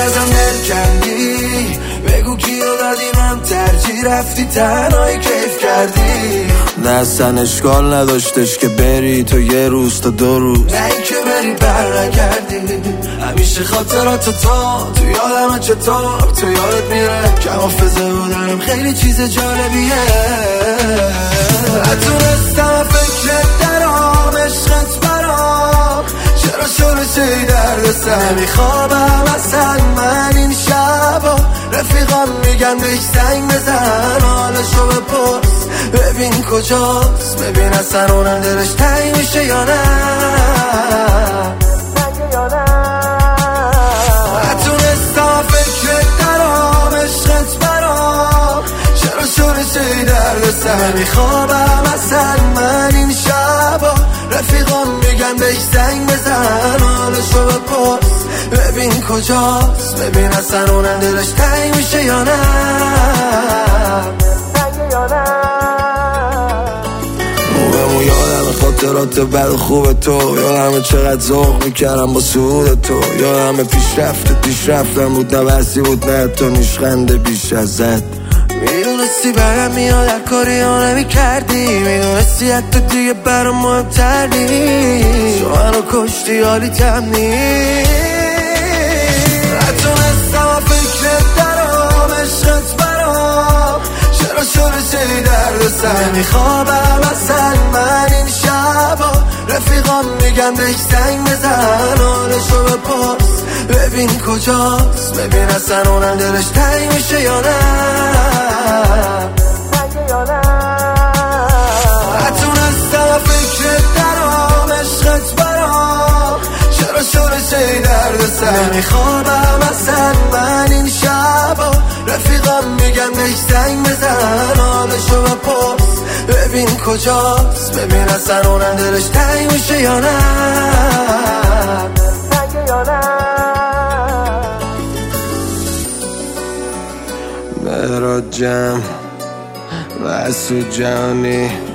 ازم دل کردی، بگو کیو دادی من ترجیح رفتی تنهایی کیف کردی. نه اصلا اشکال نداشتش که بری تو یه روز تا 2 روز، نه این که بری بر نکردی. همیشه خاطرات تو یادم چطور تو یادت میره که حافظه بودنم خیلی چیز جالبیه. نتونستم فکرت درام عشقت برام، چرا شده درد سر نمیخوابم اصلا من این شبا. رفیقان میگن بهش زنگ بزن حالشو بپرس ببین کجاست، ببین اصلا اونم دلش تنگ میشه یا نه. نتونستم فکرت درام عشقت برام، چرا شده درد سر نمیخوابم اصلا من این شبا. رفیقان میگن بهش زنگ بزن حالشو بپرس ببین کجاست، ببین اصلا اونم دلش تنگ میشه یا نه. اونمو یادم خاطرات بد خوب تو، یادم چقدر ذوق میکردم با سعود تو، یادم پیش رفتم بود نه بسی بود نه تو نیشخنده بیش ازت. میدونستی برم میاد هر کاری ها نمی کردی، میدونستی حتی دیگه برام مهمتر نیست، تو منو کشتی حالی تم نیست. نتونستم فکرت درام عشقت برام، چرا شده درد سر نمیخوابم اصلا من این شبا. رفیقان میگن بهش زنگ بزن حالشو بپرس ببین کجاست، ببین اصلا اونم دلش تنگ میشه یا نه. نتونستم فکرت درام عشقت برام، چرا شده درد سر نمیخوابم اصلا من این شبا. رفیقان میگن بهش زنگ بزن حالشو بپرس ببین کجاست، ببین اصلا اونم دلش تنگ میشه یا نه. مهراد جمع و اسود جهانی